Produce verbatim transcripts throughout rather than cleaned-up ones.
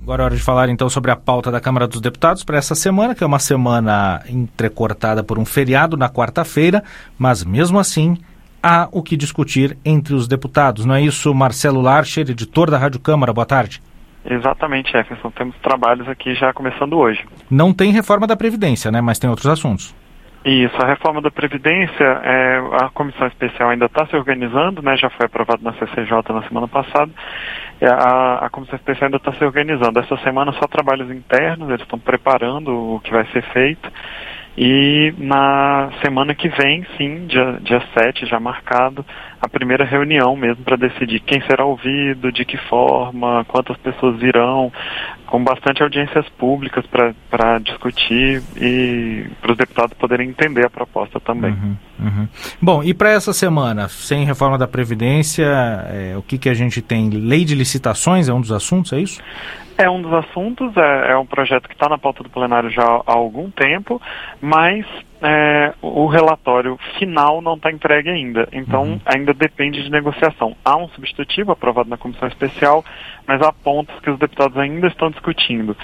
Agora é hora de falar então sobre a pauta da Câmara dos Deputados para essa semana, que é uma semana entrecortada por um feriado na quarta-feira, mas mesmo assim há o que discutir entre os deputados. Não é isso, Marcelo Larcher, editor da Rádio Câmara? Boa tarde. Exatamente, Jefferson. Temos trabalhos aqui já começando hoje. Não tem reforma da Previdência, né? Mas tem outros assuntos. Isso, a reforma da Previdência, é, a comissão especial ainda está se organizando, né? Já foi aprovado na C C J na semana passada. A, a comissão especial ainda está se organizando. Essa semana só trabalhos internos, eles estão preparando o que vai ser feito. E na semana que vem, sim, dia, dia sete, já marcado, a primeira reunião mesmo para decidir quem será ouvido, de que forma, quantas pessoas virão, com bastante audiências públicas para discutir e para os deputados poderem entender a proposta também. Uhum, uhum. Bom, e para essa semana, sem reforma da Previdência, é, o que, que a gente tem? Lei de licitações é um dos assuntos, é isso? É um dos assuntos, é, é um projeto que está na pauta do plenário já há algum tempo, mas é, o relatório final não está entregue ainda, então uhum. ainda depende de negociação. Há um substitutivo aprovado na comissão especial, mas há pontos que os deputados ainda estão discutindo.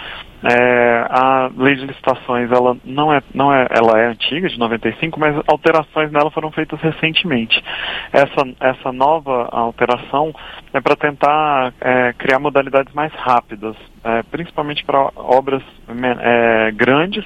É, a lei de licitações, ela não é, não é, ela é antiga, de noventa e cinco, mas alterações nela foram feitas recentemente. Essa, essa nova alteração é para tentar é, criar modalidades mais rápidas, é, principalmente para obras é, grandes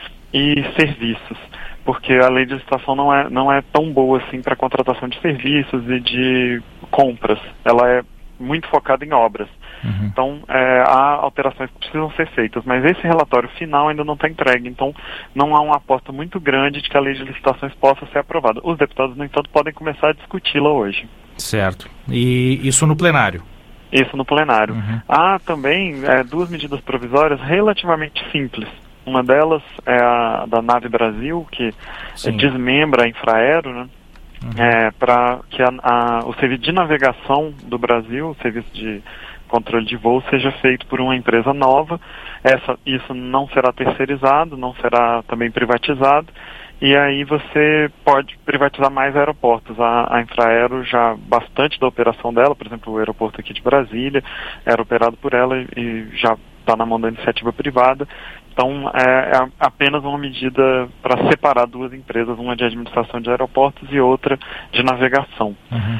e serviços, porque a lei de licitação não é, não é tão boa assim para contratação de serviços e de compras. Ela é muito focada em obras. Uhum. Então, é, há alterações que precisam ser feitas, mas esse relatório final ainda não está entregue, então não há uma aposta muito grande de que a lei de licitações possa ser aprovada. Os deputados, no entanto, podem começar a discuti-la hoje. Certo. E isso no plenário? Isso no plenário. Uhum. Há também é, duas medidas provisórias relativamente simples. Uma delas é a da Nave Brasil, que é, desmembra a Infraero, né? Uhum. É, para que a, a, o serviço de navegação do Brasil, o serviço de controle de voo, seja feito por uma empresa nova. Essa, isso não será terceirizado, não será também privatizado, e aí você pode privatizar mais aeroportos. A, a Infraero, já bastante da operação dela, por exemplo, o aeroporto aqui de Brasília, era operado por ela e, e já está na mão da iniciativa privada. Então, é, é apenas uma medida para separar duas empresas, uma de administração de aeroportos e outra de navegação. Uhum.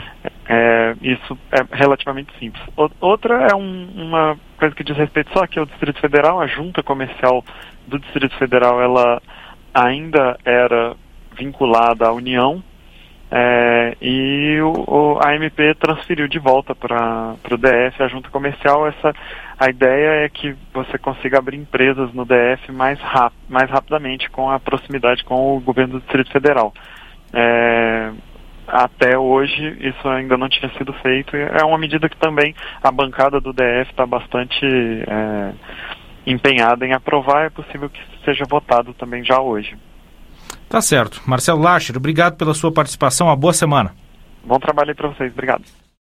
É, isso é relativamente simples. O, outra é um, uma coisa que diz respeito só aqui ao Distrito Federal. A junta comercial do Distrito Federal, ela ainda era vinculada à União, é, e o, o, a M P transferiu de volta para o D F a junta comercial. Essa, a ideia é que você consiga abrir empresas no D F mais, rap, mais rapidamente, com a proximidade com o governo do Distrito Federal. É, até hoje isso ainda não tinha sido feito, e é uma medida que também a bancada do D F está bastante é, empenhada em aprovar. É possível que seja votado também já hoje. Tá certo. Marcelo Larcher, obrigado pela sua participação. Uma boa semana. Bom trabalho aí para vocês. Obrigado.